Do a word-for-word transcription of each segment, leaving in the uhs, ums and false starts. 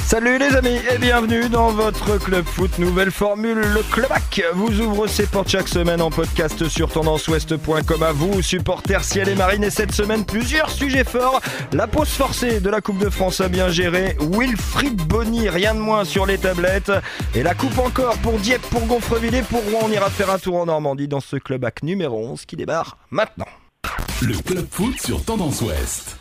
Salut les amis et bienvenue dans votre Club Foot. Nouvelle formule, le Clubac vous ouvre ses portes chaque semaine en podcast sur tendance ouest point com. À vous, supporters Ciel et Marine. Et cette semaine, plusieurs sujets forts. La pause forcée de la Coupe de France à bien gérer. Wilfried Bony, rien de moins sur les tablettes. Et la coupe encore pour Dieppe, pour Gonfreville et pour Rouen. On ira faire un tour en Normandie dans ce Clubac numéro onze qui démarre maintenant. Le Club Foot sur Tendance Ouest.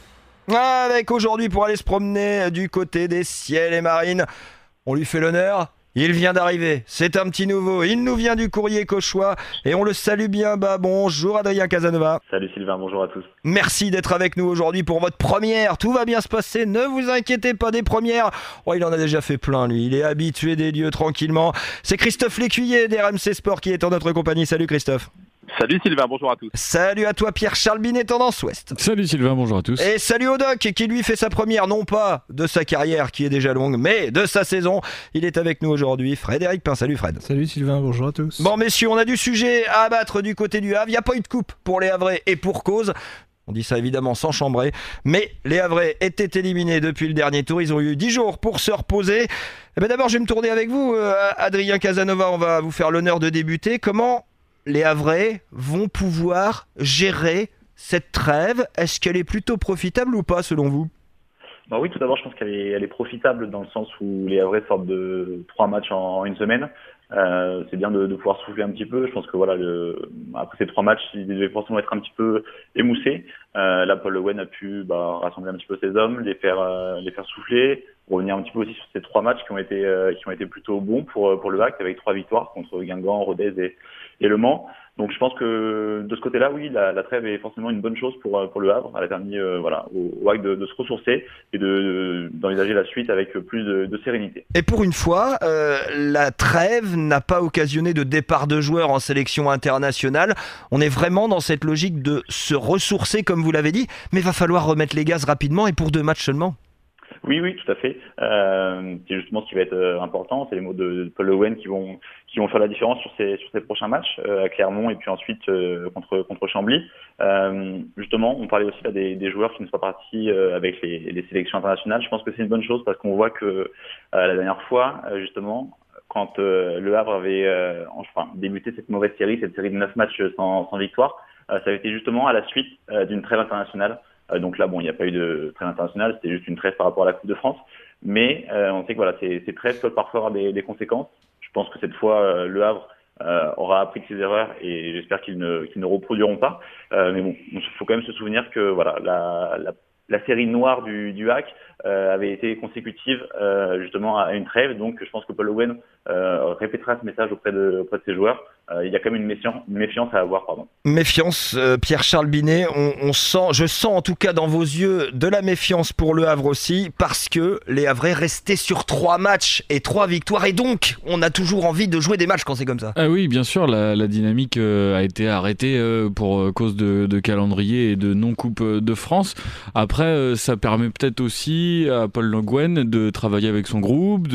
Avec aujourd'hui pour aller se promener du côté des Ciel et Marine. On lui fait l'honneur, il vient d'arriver, c'est un petit nouveau, il nous vient du courrier Cauchois et on le salue bien bas. Bonjour Adrien Casanova. Salut Sylvain, bonjour à tous. Merci d'être avec nous aujourd'hui pour votre première, tout va bien se passer, ne vous inquiétez pas des premières. Oh, il en a déjà fait plein lui, il est habitué des lieux tranquillement. C'est Christophe Lécuyer d'R M C Sport qui est en notre compagnie, salut Christophe. Salut Sylvain, bonjour à tous. Salut à toi Pierre-Charles Binet, Tendance Ouest. Salut Sylvain, bonjour à tous. Et salut au Doc qui lui fait sa première, non pas de sa carrière qui est déjà longue, mais de sa saison. Il est avec nous aujourd'hui, Frédéric Pin. Salut Fred. Salut Sylvain, bonjour à tous. Bon messieurs, on a du sujet à abattre du côté du Havre. Il n'y a pas eu de coupe pour les Havrais et pour cause. On dit ça évidemment sans chambrer, mais les Havrais étaient éliminés depuis le dernier tour. Ils ont eu dix jours pour se reposer. Eh ben d'abord, je vais me tourner avec vous, euh, Adrien Casanova. On va vous faire l'honneur de débuter. Comment les Havrais vont pouvoir gérer cette trêve? Est-ce qu'elle est plutôt profitable ou pas selon vous? Bah oui, tout d'abord, je pense qu'elle est, elle est profitable dans le sens où les Havrais sortent de trois matchs en, en une semaine. Euh, c'est bien de, de pouvoir souffler un petit peu. Je pense que voilà, le, après ces trois matchs, ils devaient forcément être un petit peu émoussés. Euh, là, Paul Le Guen a pu bah, rassembler un petit peu ses hommes, les faire, euh, les faire souffler, revenir un petit peu aussi sur ces trois matchs qui ont été, euh, qui ont été plutôt bons pour pour le H A C avec trois victoires contre Guingamp, Rodez et, et Le Mans. Donc je pense que de ce côté-là, oui, la, la trêve est forcément une bonne chose pour pour le Havre. Elle a permis euh, voilà au, au H A C de, de se ressourcer et de d'envisager la suite avec plus de, de sérénité. Et pour une fois, euh, la trêve n'a pas occasionné de départ de joueurs en sélection internationale. On est vraiment dans cette logique de se ressourcer, comme vous l'avez dit, mais il va falloir remettre les gaz rapidement et pour deux matchs seulement. Oui, oui, tout à fait. Euh, c'est justement ce qui va être euh, important. C'est les mots de, de Paul Le Guen qui vont qui vont faire la différence sur ces sur ces prochains matchs euh, à Clermont et puis ensuite euh, contre contre Chambly. Euh, justement, on parlait aussi là des, des joueurs qui ne sont pas partis euh, avec les, les sélections internationales. Je pense que c'est une bonne chose parce qu'on voit que euh, la dernière fois, euh, justement, quand euh, le Havre avait euh, enfin débuté cette mauvaise série, cette série de neuf matchs sans, sans victoire, euh, ça avait été justement à la suite euh, d'une trêve internationale. Euh, donc là, bon, il n'y a pas eu de trêve internationale, c'était juste une trêve par rapport à la Coupe de France. Mais euh, on sait que voilà, ces, ces trêves peuvent parfois avoir des, des conséquences. Je pense que cette fois, euh, le Havre euh, aura appris de ses erreurs et j'espère qu'ils ne, qu'ils ne reproduiront pas. Euh, mais bon, il faut quand même se souvenir que voilà, la, la, la série noire du, du H A C euh, avait été consécutive euh, justement à une trêve. Donc je pense que Paul Le Guen euh, répétera ce message auprès de, auprès de ses joueurs. Euh, il y a quand même une méfiance, une méfiance à avoir, pardon. Méfiance, euh, Pierre-Charles Binet, on, on sent, je sens en tout cas dans vos yeux de la méfiance pour le Havre aussi, parce que les Havrais restaient sur trois matchs et trois victoires, et donc on a toujours envie de jouer des matchs quand c'est comme ça. Ah oui, bien sûr, la, la dynamique euh, a été arrêtée euh, pour euh, cause de, de calendrier et de non-coupe euh, de France. Après, euh, ça permet peut-être aussi à Paul Le Guen de travailler avec son groupe,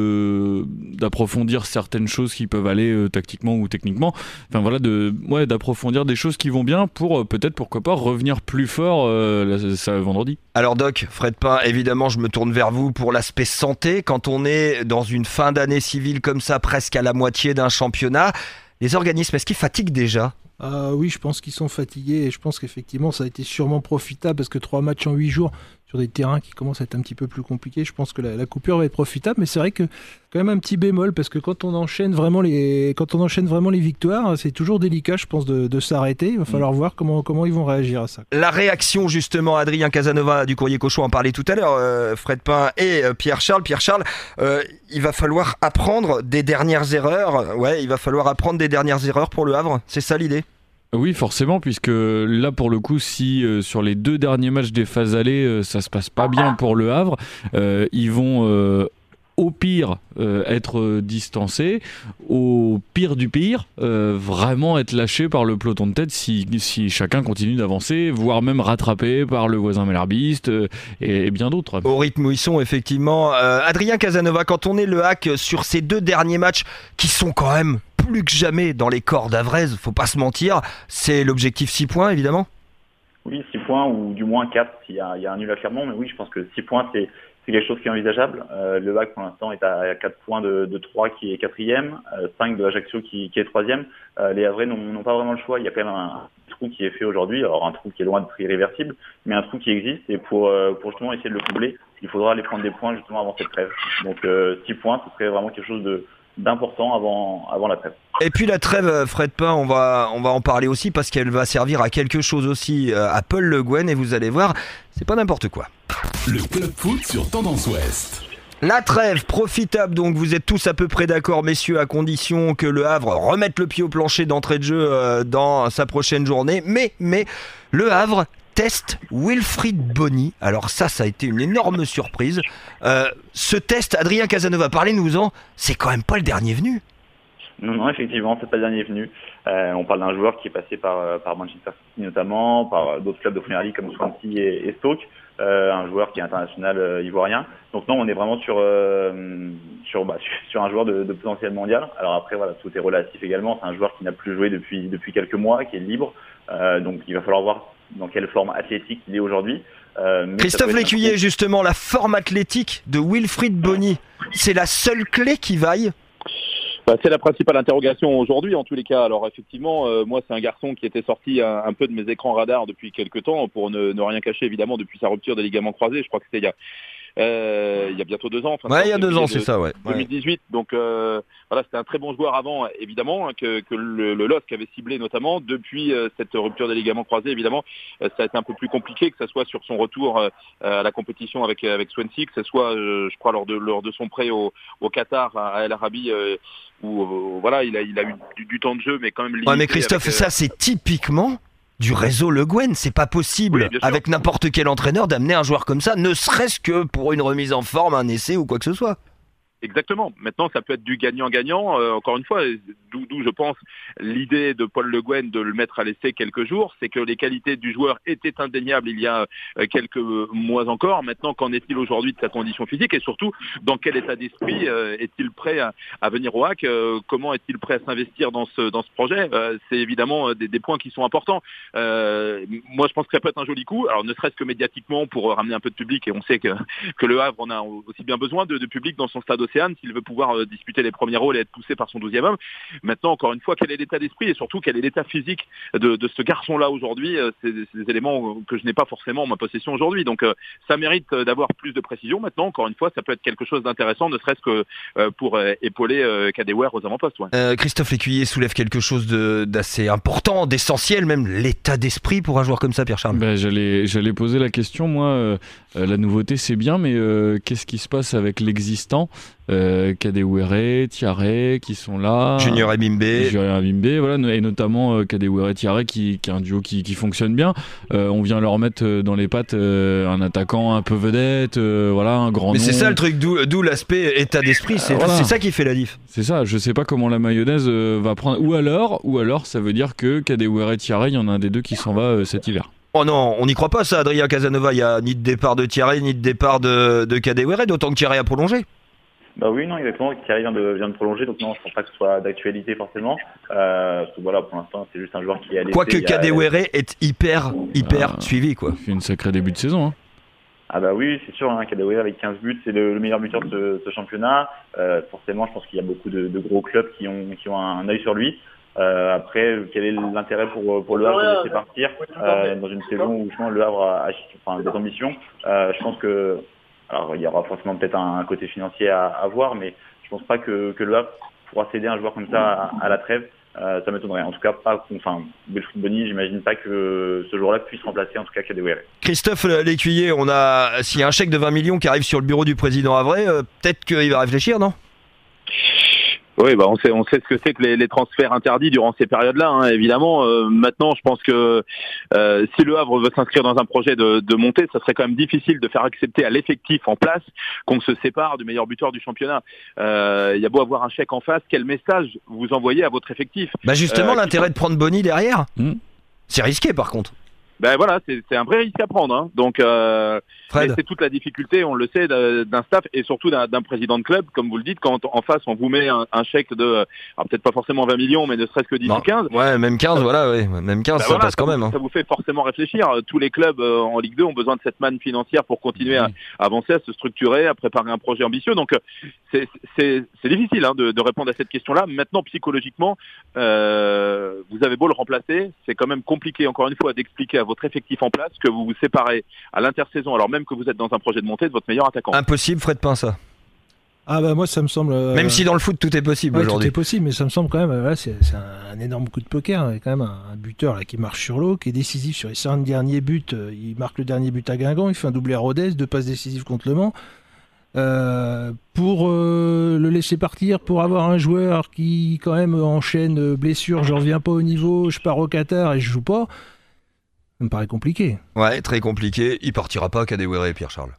de, d'approfondir certaines choses qui peuvent aller euh, tactiquement ou techniquement, enfin voilà, de, ouais, d'approfondir des choses qui vont bien pour euh, peut-être, pourquoi pas, revenir plus fort euh, là, ça, vendredi. Alors Doc, Fred Pin, évidemment je me tourne vers vous pour l'aspect santé. Quand on est dans une fin d'année civile comme ça, presque à la moitié d'un championnat, les organismes, est-ce qu'ils fatiguent déjà ? Euh, oui, je pense qu'ils sont fatigués et je pense qu'effectivement ça a été sûrement profitable parce que trois matchs en huit jours sur des terrains qui commencent à être un petit peu plus compliqués, je pense que la, la coupure va être profitable, mais c'est vrai que quand même un petit bémol parce que quand on enchaîne vraiment les, quand on enchaîne vraiment les victoires, c'est toujours délicat, je pense, de, de s'arrêter. Il va falloir mmh. voir comment, comment ils vont réagir à ça. La réaction justement, Adrien Casanova du Courrier Cauchois en parlait tout à l'heure, euh, Fred Pin et euh, Pierre-Charles. Pierre-Charles, euh, il va falloir apprendre des dernières erreurs. Ouais, il va falloir apprendre des dernières erreurs pour le Havre. C'est ça l'idée ? Oui, forcément, puisque là, pour le coup, si euh, sur les deux derniers matchs des phases allées, euh, ça se passe pas bien pour le Havre, euh, ils vont euh, au pire euh, être distancés, au pire du pire, euh, vraiment être lâchés par le peloton de tête si, si chacun continue d'avancer, voire même rattrapé par le voisin malherbiste euh, et, et bien d'autres. Au rythme où ils sont, effectivement. Euh, Adrien Casanova, quand on est le H A C sur ces deux derniers matchs qui sont quand même plus que jamais dans les cordes havraise, faut pas se mentir, c'est l'objectif six points évidemment. Oui, six points ou du moins quatre s'il y a, il y a un nul à Clermont. Mais oui, je pense que six points, c'est, c'est quelque chose qui est envisageable. Euh, le H A C pour l'instant est à quatre points de, de Troyes qui est quatrième, euh, cinq de Ajaccio qui, qui est troisième. Euh, les Havrais n'ont, n'ont pas vraiment le choix. Il y a quand même un, un trou qui est fait aujourd'hui. Alors un trou qui est loin d'être irréversible, mais un trou qui existe. Et pour, euh, pour justement essayer de le combler, il faudra aller prendre des points justement avant cette trêve. Donc euh, six points, ce serait vraiment quelque chose de d'important avant avant la trêve. Et puis la trêve, Fred Pain, on va on va en parler aussi parce qu'elle va servir à quelque chose aussi à Paul Le Guen et vous allez voir, c'est pas n'importe quoi. Le Club Foot sur Tendance Ouest. La trêve profitable, donc vous êtes tous à peu près d'accord, messieurs, à condition que le Havre remette le pied au plancher d'entrée de jeu euh, dans sa prochaine journée. Mais mais le Havre test Wilfried Bony. Alors ça, ça a été une énorme surprise. Euh, ce test, Adrien Casanova, parlez-nous-en, c'est quand même pas le dernier venu. Non, non, effectivement, c'est pas le dernier venu. Euh, on parle d'un joueur qui est passé par, par Manchester City notamment, par d'autres clubs de Première Ligue comme Swansea et, et Stoke, euh, un joueur qui est international euh, ivoirien. Donc non, on est vraiment sur euh, sur, bah, sur sur un joueur de, de potentiel mondial. Alors après, voilà, tout est relatif également. C'est un joueur qui n'a plus joué depuis depuis quelques mois, qui est libre. Euh, donc il va falloir voir dans quelle forme athlétique il est aujourd'hui. Euh, Christophe Lécuyer, un... justement, la forme athlétique de Wilfried Bony, c'est la seule clé qui vaille? Bah, c'est la principale interrogation aujourd'hui, en tous les cas. Alors effectivement, euh, moi c'est un garçon qui était sorti un, un peu de mes écrans radars depuis quelques temps, pour ne, ne rien cacher évidemment depuis sa rupture des ligaments croisés. Je crois que c'était il y a Euh, il y a bientôt deux ans. Enfin, ouais, il y a deux ans, c'est ça, ouais. deux mille dix-huit. Donc euh, voilà, c'était un très bon joueur avant, évidemment, hein, que, que le, le L O S C avait ciblé notamment. Depuis euh, cette rupture des ligaments croisés, évidemment, euh, ça a été un peu plus compliqué, que ce soit sur son retour euh, à la compétition avec avec Swansea, que ce soit, euh, je crois, lors de lors de son prêt au, au Qatar à El Arabi, euh, où euh, voilà, il a il a eu du, du temps de jeu, mais quand même limité. Ouais, mais Christophe, avec, euh... ça c'est typiquement du réseau Le Guen, c'est pas possible oui, avec n'importe quel entraîneur d'amener un joueur comme ça, ne serait-ce que pour une remise en forme, un essai ou quoi que ce soit. Exactement. Maintenant, ça peut être du gagnant-gagnant. Euh, encore une fois, d'où, d'où je pense l'idée de Paul Le Guen de le mettre à l'essai quelques jours, c'est que les qualités du joueur étaient indéniables il y a euh, quelques mois encore. Maintenant, qu'en est-il aujourd'hui de sa condition physique et surtout dans quel état d'esprit euh, est-il prêt à, à venir au H A C euh, Comment est-il prêt à s'investir dans ce dans ce projet euh, C'est évidemment des, des points qui sont importants. Euh, moi, je pense que ça peut être un joli coup. Alors, ne serait-ce que médiatiquement pour ramener un peu de public, et on sait que que le Havre en a aussi bien besoin de, de public dans son stade Océane s'il veut pouvoir euh, disputer les premiers rôles et être poussé par son douzième homme. Maintenant, encore une fois, quel est l'état d'esprit et surtout quel est l'état physique de, de ce garçon-là aujourd'hui euh, c'est, c'est des éléments que je n'ai pas forcément en ma possession aujourd'hui. Donc, euh, ça mérite euh, d'avoir plus de précision. Maintenant, encore une fois, ça peut être quelque chose d'intéressant, ne serait-ce que euh, pour euh, épauler euh, Kadewere aux avant-postes. Ouais. Euh, Christophe Lécuyer soulève quelque chose de, d'assez important, d'essentiel même, l'état d'esprit pour un joueur comme ça, Pierre-Charles. Ben, j'allais, j'allais poser la question, moi, euh, la nouveauté c'est bien, mais euh, qu'est-ce qui se passe avec l'existant? Euh, Kadewere, Thiaré qui sont là, Junior Ebimbe, Junior Ebimbe, voilà, et notamment euh, Kadewere, Thiaré qui, qui est un duo qui, qui fonctionne bien. Euh, on vient leur mettre dans les pattes euh, un attaquant un peu vedette, euh, voilà, un grand Mais nom. c'est ça le truc, d'où, d'où l'aspect état d'esprit, c'est, euh, voilà. c'est ça qui fait la diff. C'est ça, je sais pas comment la mayonnaise euh, va prendre, ou alors, ou alors ça veut dire que Kadewere et Thiaré, il y en a un des deux qui s'en va euh, cet hiver. Oh non, on n'y croit pas ça, Adrien Casanova, il n'y a ni de départ de Thiaré, ni de départ de, de Kadewere, d'autant que Thiaré a prolongé. Bah oui, non, exactement. Thierry vient de, vient de prolonger, donc non, je pense pas que ce soit d'actualité forcément. Euh, parce que voilà, pour l'instant, c'est juste un joueur qui est à l'essai. Quoique Kadewere a... est hyper, hyper ah, suivi, quoi. Il fait une sacrée début de saison, hein. Ah bah oui, c'est sûr, hein, Kadewere avec quinze buts, c'est le, le meilleur buteur de ce, ce championnat. Euh, forcément, je pense qu'il y a beaucoup de, de gros clubs qui ont, qui ont un, un œil sur lui. Euh, après, quel est l'intérêt pour, pour le Havre de laisser partir euh, dans une saison où justement le Havre a, a enfin, des ambitions. Euh, je pense que Alors, il y aura forcément peut-être un, un côté financier à, à voir, mais je pense pas que, que le Havre pourra céder un joueur comme ça à, à la trêve. Euh, ça m'étonnerait. En tout cas, pas, enfin, Wilfried Bony, j'imagine pas que ce joueur-là puisse remplacer en tout cas Kadewere. Christophe Lécuyer, on a, s'il y a un chèque de vingt millions qui arrive sur le bureau du président Havrais, euh, peut-être qu'il va réfléchir, non? Oui, bah on sait, on sait ce que c'est que les, les transferts interdits durant ces périodes-là, hein, évidemment. Euh, maintenant, je pense que euh, si le Havre veut s'inscrire dans un projet de, de montée, ça serait quand même difficile de faire accepter à l'effectif en place qu'on se sépare du meilleur buteur du championnat. Euh, il y a beau avoir un chèque en face, quel message vous envoyez à votre effectif? Bah justement, euh, l'intérêt qui... de prendre Bony derrière, mmh. c'est risqué par contre. Ben voilà, c'est, c'est un vrai risque à prendre. Hein. Donc, euh, Fred. c'est toute la difficulté, on le sait, d'un staff et surtout d'un, d'un président de club, comme vous le dites, quand en face on vous met un, un chèque de, alors peut-être pas forcément vingt millions, mais ne serait-ce que dix ou quinze. Ouais, même quinze, voilà, ouais. Même quinze, Ben ça voilà, passe quand ça même. Vous, Hein. Ça vous fait forcément réfléchir. Tous les clubs euh, en Ligue deux ont besoin de cette manne financière pour continuer à, à avancer, à se structurer, à préparer un projet ambitieux. Donc, c'est, c'est, c'est difficile hein, de, de répondre à cette question-là. Maintenant, psychologiquement, euh, vous avez beau le remplacer, c'est quand même compliqué, encore une fois, d'expliquer à votre effectif en place que vous vous séparez à l'intersaison, alors même que vous êtes dans un projet de montée, de votre meilleur attaquant. Impossible, Fred Pin, ça. Ah bah moi ça me semble... Euh... Même si dans le foot tout est possible ouais, aujourd'hui. Tout est possible, mais ça me semble quand même, voilà, c'est, c'est un, un énorme coup de poker. Il y a quand même un, un buteur là, qui marche sur l'eau, qui est décisif sur les cinq derniers buts. Il marque le dernier but à Guingamp, il fait un doublé à Rodez, deux passes décisives contre Le Mans. Euh, pour euh, le laisser partir, pour avoir un joueur qui quand même enchaîne blessure, je reviens pas au niveau, je pars au Qatar et je joue pas, ça me paraît compliqué. Ouais, très compliqué. Il partira pas à Kadewere, Pierre-Charles.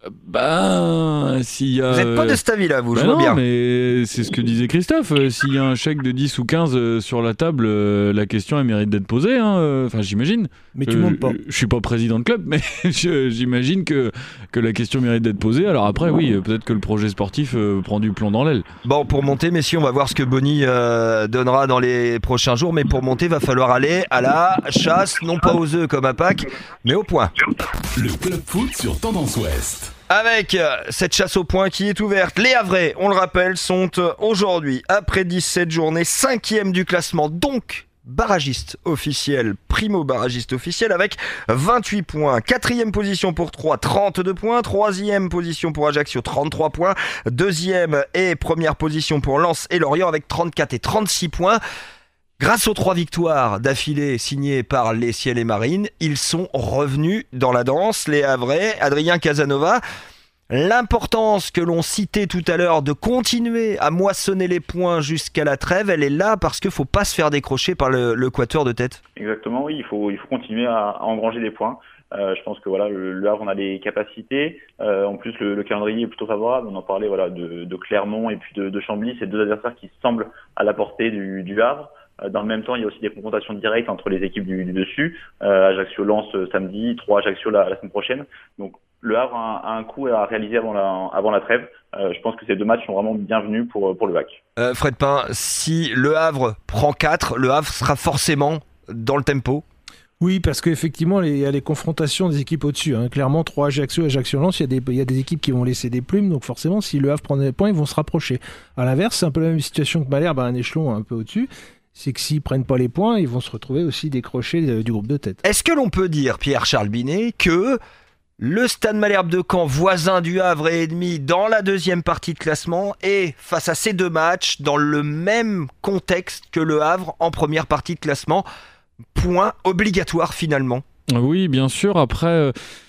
Ben, s'il y a... Vous n'êtes pas de cet avis-là, vous, ben je vois non, bien. mais c'est ce que disait Christophe. Euh, S'il y a un chèque de dix ou quinze euh, sur la table, euh, la question, elle mérite d'être posée. Hein, euh, enfin, j'imagine. Mais tu Euh, montes pas. Je, je suis pas président de club, mais je- j'imagine que, que la question mérite d'être posée. Alors après, oui, euh, peut-être que le projet sportif euh, prend du plomb dans l'aile. Bon, pour monter, messieurs, on va voir ce que Bonny euh, donnera dans les prochains jours. Mais pour monter, va falloir aller à la chasse, non pas aux œufs comme à Pâques, mais au point. Le Club Foot sur Tendance Ouest. Avec euh, cette chasse au point qui est ouverte, les Havrais, on le rappelle, sont euh, aujourd'hui, après dix-sept journées, cinquième du classement, donc barragiste officiel, primo barragiste officiel avec vingt-huit points. Quatrième position pour Troyes, trente-deux points. Troisième position pour Ajaccio, trente-trois points. Deuxième et première position pour Lens et Lorient avec trente-quatre et trente-six points. Grâce aux trois victoires d'affilée signées par les Ciel et Marines, ils sont revenus dans la danse, les Havrais. Adrien Casanova, l'importance que l'on citait tout à l'heure de continuer à moissonner les points jusqu'à la trêve, elle est là parce qu'il ne faut pas se faire décrocher par le, le quatuor de tête. Exactement, oui, il faut, il faut continuer à, à engranger des points. Euh, je pense que voilà, le, le Havre, on a les capacités. Euh, en plus, le, le calendrier est plutôt favorable. On en parlait voilà, de, de Clermont et puis de, de Chambly, c'est deux adversaires qui semblent à la portée du, du Havre. Dans le même temps, il y a aussi des confrontations directes entre les équipes du, du dessus. Euh, Ajaccio-Lens samedi, trois Ajaccio la, la semaine prochaine. Donc le Havre a, a un coup à réaliser avant la, avant la trêve. Euh, je pense que ces deux matchs sont vraiment bienvenus pour, pour le V A C. Euh, Fred Pin, si le Havre prend quatre, le Havre sera forcément dans le tempo. Oui, parce qu'effectivement, il y a les confrontations des équipes au-dessus. Hein. Clairement, trois Ajaccio, Ajaccio-Lens, il y a des, il y a des équipes qui vont laisser des plumes. Donc forcément, si le Havre prend des points, ils vont se rapprocher. À l'inverse, c'est un peu la même situation que Malherbe à un échelon un peu au-dessus. C'est que s'ils prennent pas les points, ils vont se retrouver aussi décrochés du groupe de tête. Est-ce que l'on peut dire, Pierre-Charles Binet, que le Stade Malherbe de Caen, voisin du Havre et ennemi dans la deuxième partie de classement, est face à ces deux matchs dans le même contexte que le Havre en première partie de classement? Point obligatoire finalement. Oui, bien sûr. Après, euh,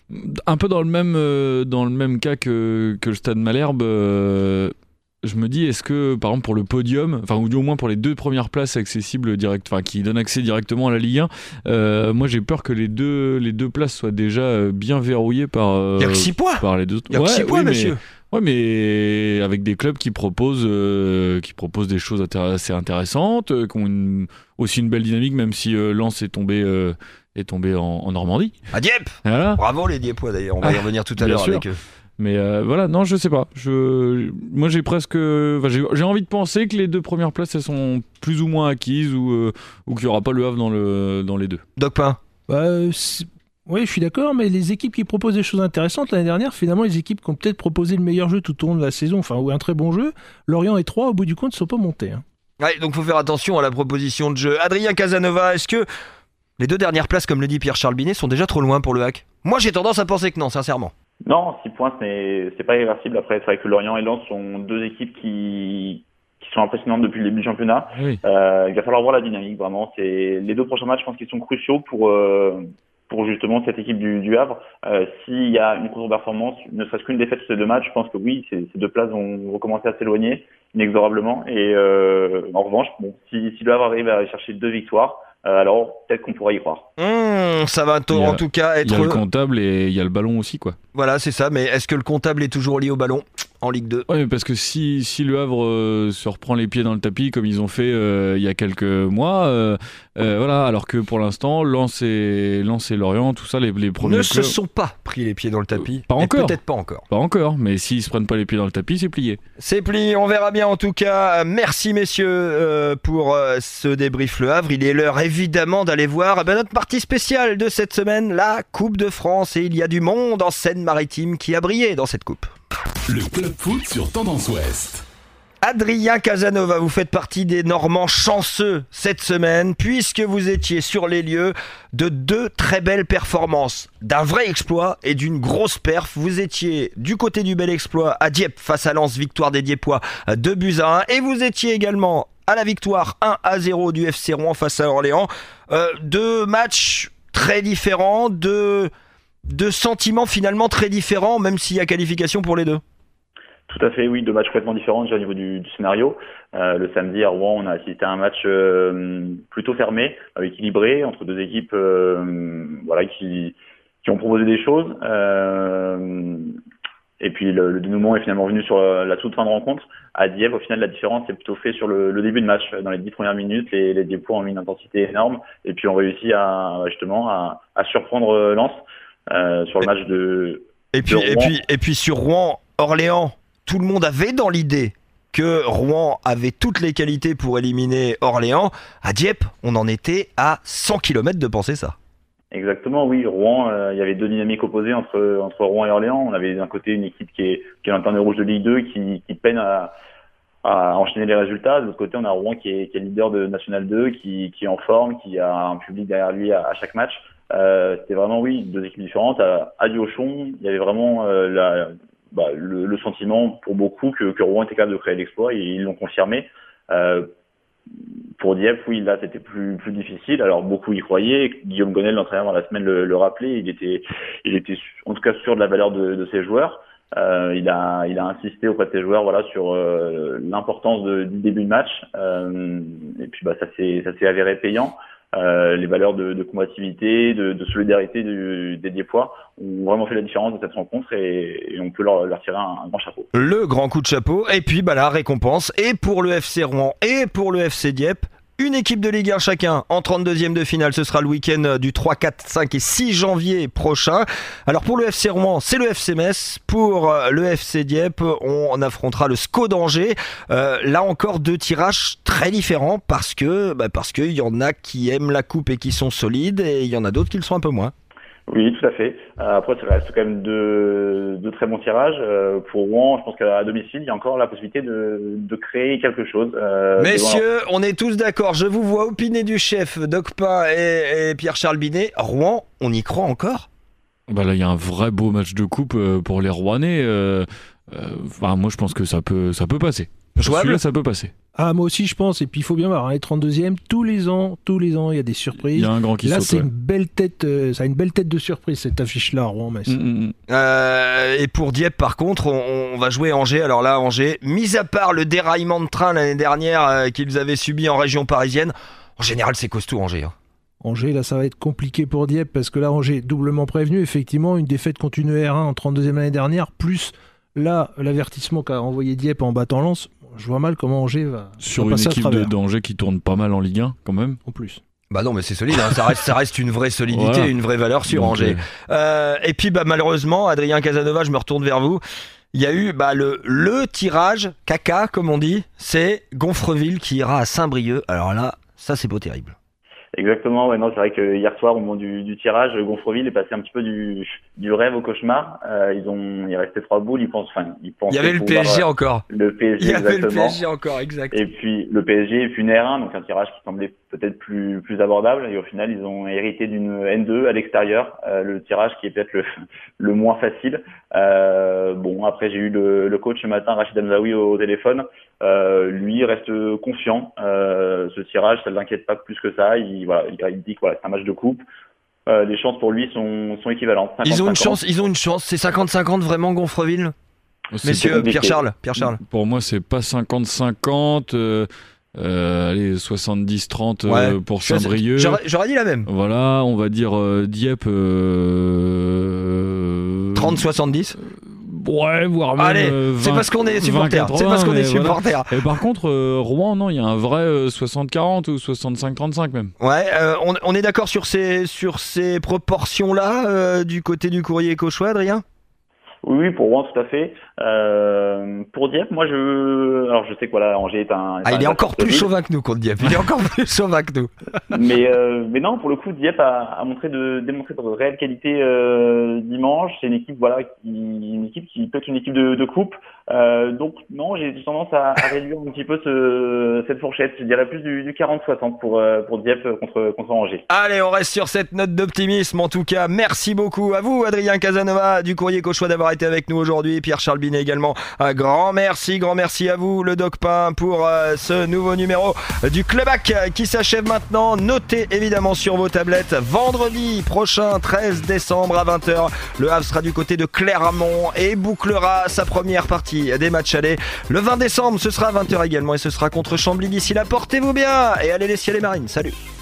un peu dans le même, euh, dans le même cas que, que le Stade Malherbe, euh, je me dis, est-ce que, par exemple, pour le podium, enfin, ou au moins pour les deux premières places accessibles direct, enfin, qui donnent accès directement à la Ligue un, euh, moi j'ai peur que les deux, les deux places soient déjà bien verrouillées par, euh, Il n'y a que six points. par les deux. Il n'y a que six points, oui, monsieur. Mais, ouais, mais avec des clubs qui proposent, euh, qui proposent des choses assez intéressantes, euh, qui ont une, aussi une belle dynamique, même si euh, Lens est tombé. Euh, est tombé en, en Normandie. À Dieppe. Voilà. Bravo les Diepois d'ailleurs, on va y revenir tout à Bien l'heure sûr. avec eux. Mais euh, voilà, non, je sais pas. Je, moi, j'ai presque, enfin, j'ai, j'ai envie de penser que les deux premières places, elles sont plus ou moins acquises ou, euh, ou qu'il n'y aura pas le Havre dans, le, dans les deux. Doc Pin. Bah, oui, je suis d'accord, mais les équipes qui proposent des choses intéressantes, l'année dernière, finalement, les équipes qui ont peut-être proposé le meilleur jeu tout au long de la saison, enfin, ou un très bon jeu, Lorient et Troyes, au bout du compte, ne sont pas montés. Hein. Ouais, donc faut faire attention à la proposition de jeu. Adrien Casanova, est-ce que les deux dernières places, comme le dit Pierre-Charles Binet, sont déjà trop loin pour le V A C? Moi, j'ai tendance à penser que non, sincèrement. Non, six points, c'est, c'est pas irréversible. Après, c'est vrai que Lorient et Lens sont deux équipes qui, qui sont impressionnantes depuis le début du championnat. Oui. Euh, il va falloir voir la dynamique, vraiment. C'est, les deux prochains matchs, je pense qu'ils sont cruciaux pour, euh, pour justement cette équipe du, du Havre. Euh, s'il y a une contre-performance, ne serait-ce qu'une défaite sur ces deux matchs, je pense que oui, ces, ces deux places vont recommencer à s'éloigner inexorablement. Et euh, en revanche, bon, si, si le Havre arrive à aller chercher deux victoires, euh, alors peut-être qu'on pourrait y croire. Mmh, ça va t- Il y a- en tout cas être... Il y a le comptable et il y a le ballon aussi, quoi. Voilà, c'est ça, mais est-ce que le comptable est toujours lié au ballon? en Ligue deux. Oui, parce que si, si Le Havre euh, se reprend les pieds dans le tapis comme ils ont fait euh, il y a quelques mois, euh, euh, voilà, alors que pour l'instant, Lens et, Lens et Lorient, tout ça, les, les premiers ne clubs... se sont pas pris les pieds dans le tapis. Pas Et encore. Peut-être pas encore. Pas encore, mais s'ils se prennent pas les pieds dans le tapis, c'est plié. C'est plié, on verra bien en tout cas. Merci messieurs euh, pour euh, ce débrief Le Havre. Il est l'heure évidemment d'aller voir eh ben, notre partie spéciale de cette semaine, la Coupe de France. Et il y a du monde en Seine-Maritime qui a brillé dans cette coupe. Le Club Foot sur Tendance Ouest. Adrien Casanova, vous faites partie des Normands chanceux cette semaine puisque vous étiez sur les lieux de deux très belles performances, d'un vrai exploit et d'une grosse perf. Vous étiez du côté du bel exploit à Dieppe face à Lens, victoire des Dieppois deux buts à un, et vous étiez également à la victoire un à zéro du F C Rouen face à Orléans. Euh, deux matchs très différents, deux, deux sentiments finalement très différents, même s'il y a qualification pour les deux. Tout à fait, oui, deux matchs complètement différents déjà au niveau du, du scénario. Euh, le samedi à Rouen, on a assisté à un match euh, plutôt fermé, euh, équilibré, entre deux équipes euh, voilà, qui, qui ont proposé des choses. Euh, et puis le, le dénouement est finalement venu sur la, la toute fin de rencontre. À Dieppe, au final, la différence est plutôt faite sur le, le début de match. Dans les dix premières minutes, les, les Dieppois ont mis une intensité énorme et puis ont réussi à justement à, à surprendre Lens euh, sur le match de. Et puis, de et puis, et puis sur Rouen, Orléans. Tout le monde avait dans l'idée que Rouen avait toutes les qualités pour éliminer Orléans. À Dieppe, on en était à cent kilomètres de penser ça. Exactement, oui. Rouen, euh, il y avait deux dynamiques opposées entre entre Rouen et Orléans. On avait d'un côté une équipe qui est qui est lanterne rouge de Ligue deux, qui, qui peine à, à enchaîner les résultats. De l'autre côté, on a Rouen qui est, qui est leader de National deux, qui, qui est en forme, qui a un public derrière lui à, à chaque match. Euh, c'était vraiment, oui, deux équipes différentes. À, à Diochon, il y avait vraiment euh, la Bah, le, le sentiment pour beaucoup que, que Rouen était capable de créer l'exploit, et ils l'ont confirmé. Euh, pour Dieppe, oui, là c'était plus plus difficile. Alors beaucoup y croyaient. Guillaume Gonel, l'entraîneur, dans la semaine le, le rappelait. Il était il était en tout cas sûr de la valeur de, de ses joueurs. Euh, il a il a insisté auprès de ses joueurs, voilà, sur euh, l'importance de, du début de match. Euh, et puis bah ça s'est ça s'est avéré payant. Euh, les valeurs de, de combativité, de, de solidarité du, des Dieppois ont vraiment fait la différence de cette rencontre, et, et on peut leur, leur tirer un, un grand chapeau. Le grand coup de chapeau, et puis bah, la récompense, et pour le F C Rouen et pour le F C Dieppe, une équipe de Ligue un chacun en trente-deuxième de finale. Ce sera le week-end du trois, quatre, cinq et six janvier prochain. Alors pour le F C Rouen, c'est le F C Metz. Pour le F C Dieppe, on affrontera le S C O d'Angers. Euh, là encore, deux tirages très différents parce que bah parce qu'il y en a qui aiment la coupe et qui sont solides, et il y en a d'autres qui le sont un peu moins. Oui, tout à fait. Euh, après, ça reste quand même deux, deux très bons tirages. Euh, pour Rouen, je pense qu'à domicile, il y a encore la possibilité de, de créer quelque chose. Euh, Messieurs, on est tous d'accord. Je vous vois opiner du chef, Docpin et, et Pierre-Charles Binet. Rouen, on y croit encore ? Bah là, il y a un vrai beau match de coupe euh, pour les Rouennais. Euh, euh, enfin, moi, je pense que ça peut, ça peut passer. Celui-là, ça peut passer. Ah, moi aussi, je pense. Et puis, il faut bien voir, hein, les trente-deuxièmes, tous les ans, tous les ans, il y a des surprises. Il y a un grand qui Là, saute. c'est ouais. une belle tête, euh, ça a une belle tête de surprise, cette affiche-là, Rouen-Metz. Mm, mm, mm. Euh, et pour Dieppe, par contre, on, on va jouer Angers. Alors là, Angers, mis à part le déraillement de train l'année dernière euh, qu'ils avaient subi en région parisienne, en général, c'est costaud, Angers. Hein. Angers, là, ça va être compliqué pour Dieppe, parce que là, Angers, doublement prévenu, effectivement, une défaite contre une E R un en trente-deuxième l'année dernière, plus là, l'avertissement qu'a envoyé Dieppe en battant Lens. Je vois mal comment Angers va, Sur va une passer équipe à travers. de- d'Angers qui tourne pas mal en Ligue un, quand même. En plus. Bah non, mais c'est solide. Hein. Ça reste, ça reste une vraie solidité, Voilà. une vraie valeur sur Donc, Angers. euh, Euh, et puis, bah malheureusement, Adrien Casanova, je me retourne vers vous. Il y a eu bah, le, le tirage caca, comme on dit. C'est Gonfreville qui ira à Saint-Brieuc. Alors là, ça, c'est pas terrible. Exactement, ouais, non, c'est vrai que hier soir, au moment du, du tirage, Gonfreville est passé un petit peu du, du rêve au cauchemar. Euh, ils ont, il restait trois boules, ils pensent, enfin, ils pensaient Il y avait le pouvoir, P S G encore. le P S G, Il y avait le exactement. P S G encore, exact. Et puis le P S G et puis une R un, donc un tirage qui semblait peut-être plus plus abordable. Et au final, ils ont hérité d'une N deux à l'extérieur, euh, le tirage qui est peut-être le le moins facile. Euh, bon, après j'ai eu le, le coach ce matin, Rachid Hamzaoui, au, au téléphone. Euh, lui reste confiant. Euh, ce tirage, ça ne l'inquiète pas plus que ça. Il voilà, il, il dit que voilà, c'est un match de coupe. Euh, les chances pour lui sont sont équivalentes. Ils ont une cinquante cinquante. chance, ils ont une chance. C'est cinquante cinquante vraiment Gonfreville. c'est Messieurs, compliqué. Pierre-Charles, Pierre-Charles. Pour moi, c'est pas cinquante cinquante. Euh, euh, allez, soixante-dix trente euh, Ouais. pour Je suis- Saint-Brieuc. J'aurais, j'aurais dit la même. Voilà, on va dire euh, Dieppe. Euh, trente soixante-dix. Ouais, voire même. Allez, euh, c'est vingt, parce qu'on est vingt, supporter. C'est quatre-vingts, parce qu'on est mais voilà. supporter. Et par contre, euh, Rouen, non, il y a un vrai euh, soixante quarante ou soixante-cinq trente-cinq même. Ouais, euh, on, on est d'accord sur ces, sur ces proportions-là euh, du côté du Courrier Cauchois, Adrien ? Oui, oui, pour Rouen, tout à fait. Euh, pour Dieppe, moi, je, alors je sais que voilà, Angers est un. Ah, un il est encore plus solide. chauvin que nous contre Dieppe. Il est encore plus chauvin que nous. Mais, euh, mais non, pour le coup, Dieppe a, a montré de, démontré de réelle qualité euh, dimanche. C'est une équipe, voilà, qui, une équipe qui peut être une équipe de, de coupe. Euh, donc non, j'ai tendance à, à réduire un petit peu ce, cette fourchette. Je dirais plus du, du quarante soixante pour euh, pour Dieppe contre contre Angers. Allez, on reste sur cette note d'optimisme. En tout cas, merci beaucoup à vous, Adrien Casanova du Courrier Cauchois, d'avoir été avec nous aujourd'hui. Pierre-Charles Binet également. Un grand merci, grand merci à vous, le Doc Pain, pour euh, ce nouveau numéro du Clubac qui s'achève maintenant. Notez évidemment sur vos tablettes, vendredi prochain, treize décembre à vingt heures, le Havre sera du côté de Clermont et bouclera sa première partie des matchs allés. Le vingt décembre, ce sera à vingt heures également et ce sera contre Chambly. D'ici là, portez-vous bien et allez les ciels et marines. Salut.